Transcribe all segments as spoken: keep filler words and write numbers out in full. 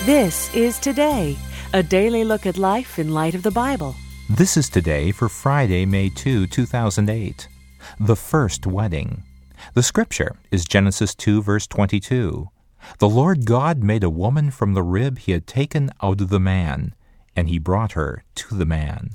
This is Today, a daily look at life in light of the Bible. This is Today for Friday, May second, two thousand eight. The First Wedding. The scripture is Genesis two, verse twenty-two. The Lord God made a woman from the rib he had taken out of the man, and he brought her to the man.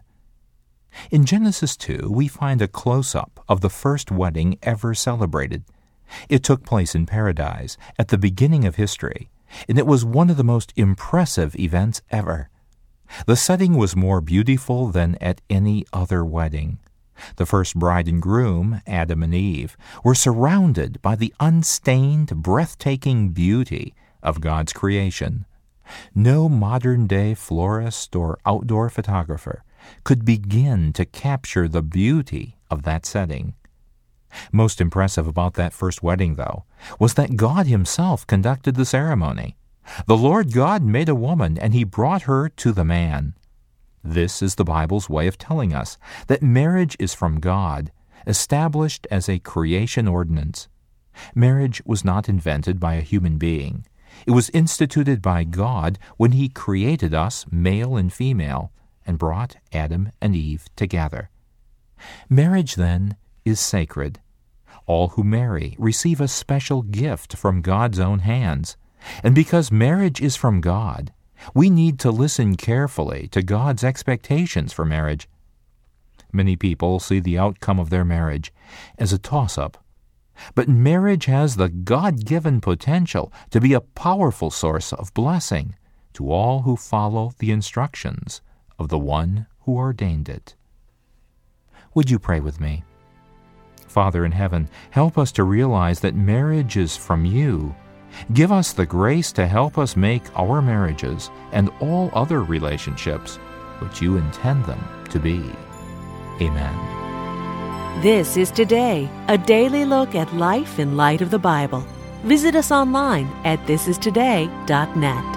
In Genesis two, we find a close-up of the first wedding ever celebrated. It took place in paradise at the beginning of history, and it was one of the most impressive events ever. The setting was more beautiful than at any other wedding. The first bride and groom, Adam and Eve, were surrounded by the unstained, breathtaking beauty of God's creation. No modern-day florist or outdoor photographer could begin to capture the beauty of that setting. Most impressive about that first wedding, though, was that God himself conducted the ceremony. The Lord God made a woman, and he brought her to the man. This is the Bible's way of telling us that marriage is from God, established as a creation ordinance. Marriage was not invented by a human being. It was instituted by God when he created us, male and female, and brought Adam and Eve together. Marriage, then, is sacred. All who marry receive a special gift from God's own hands. And because marriage is from God, we need to listen carefully to God's expectations for marriage. Many people see the outcome of their marriage as a toss-up. But marriage has the God-given potential to be a powerful source of blessing to all who follow the instructions of the one who ordained it. Would you pray with me? Father in heaven, help us to realize that marriage is from you. Give us the grace to help us make our marriages and all other relationships what you intend them to be. Amen. This is Today, a daily look at life in light of the Bible. Visit us online at this is today dot net.